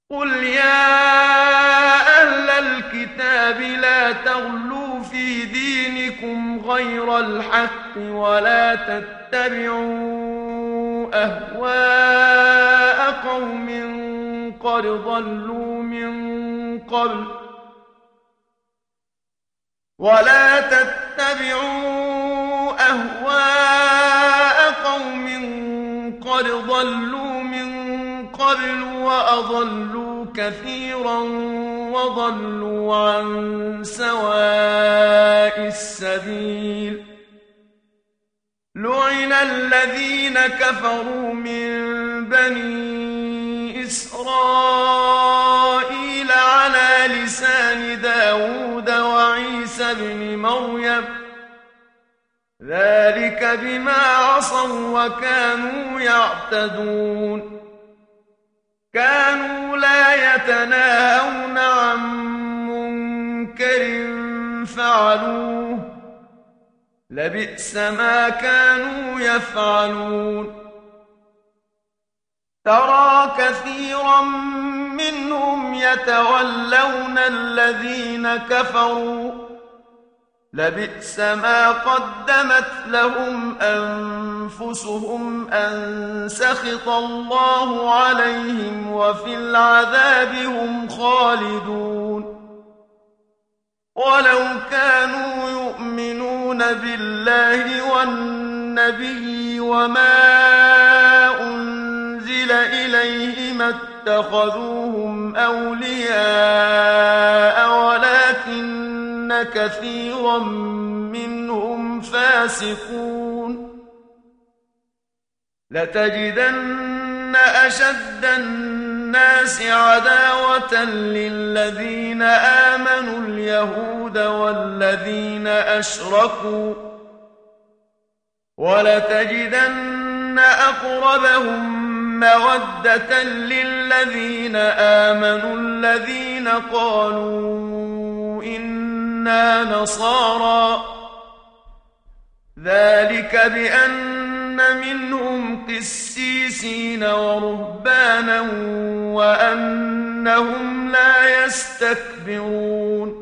قل يا أهل الكتاب لا تغلوا في دينكم غير الحق ولا تتبعوا أهواء قوم قد ضلوا من قبل وأضلوا كثيرا وضلوا عن سواء السبيل لعن الذين كفروا من بني إسرائيل على لسان داود وعيسى بن مريم ذلك بما عصوا وكانوا يعتدون كانوا لا يتناهون عن منكر فعلوه لبئس ما كانوا يفعلون ترى كثيرا منهم يتولون الذين كفروا لبئس ما قدمت لهم أنفسهم أن سخط الله عليهم وفي العذاب هم خالدون ولو كانوا يؤمنون بالله والنبي وما أنزل إليه ما اتخذوهم أولياء ولكن كثيرا منهم فاسقون لتجدن أشد الناس عداوة للذين آمنوا اليهود والذين أشركوا ولتجدن أقربهم مودة للذين آمنوا الذين قالوا إنا نصارى ذلك بأن منهم قسيسين ورهبانا وأنهم لا يستكبرون